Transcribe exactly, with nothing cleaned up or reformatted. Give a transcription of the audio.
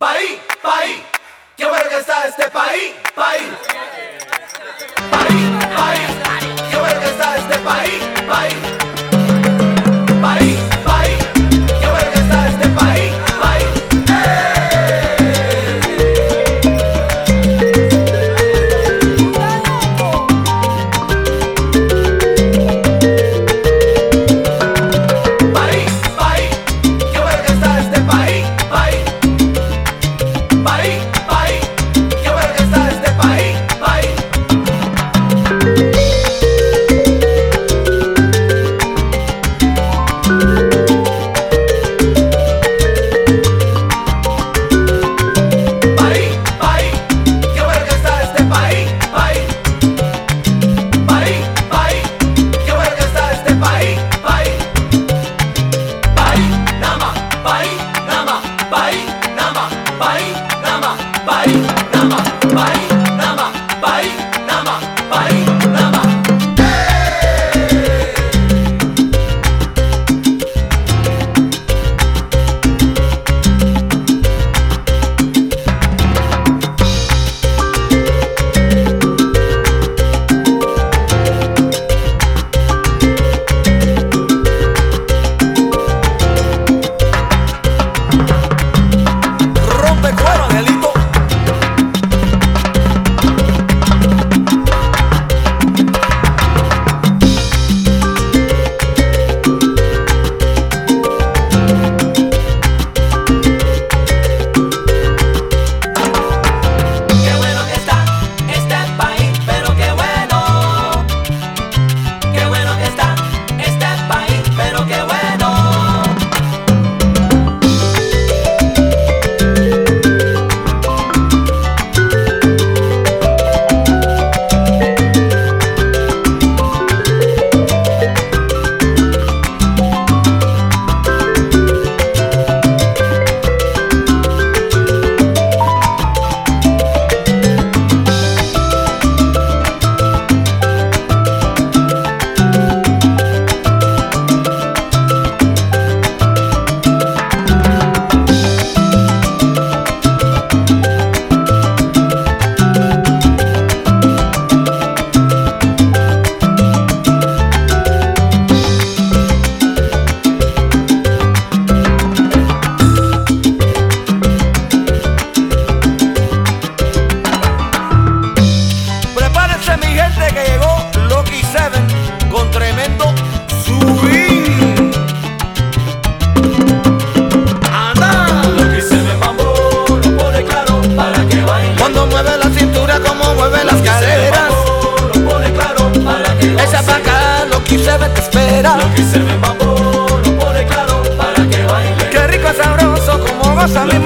país, país. Qué bueno que está este país, país. País, país. Qué bueno que está este país, país. País, país. Qué bueno que está este país, país. País, país. Qué bueno que está este país, país. País, país. Qué bueno que está este país, país. País, país, qué bueno que está este país, país. País, país, qué bueno que está este país, país. País, nada más, país, nada más, país, nada más, país, nada más, país, nada más, país, nada más, país, nada más, país, nada más. Rompe cuero, Angelito. Qué bueno que está este país, pero qué bueno. Qué bueno que está este país, pero qué bueno. Prepárense, mi gente, que llegó Lucky Seven con tremendo swing. ¡Anda! Lo que se me mamó lo pone claro para que baile. Cuando mueve la cintura, como mueve las caderas. Lo pone claro para que Esa pa' acá, Lucky Seven te espera. Lo que se me mamó lo pone claro para que baile. Qué rico, sabroso, como goza mi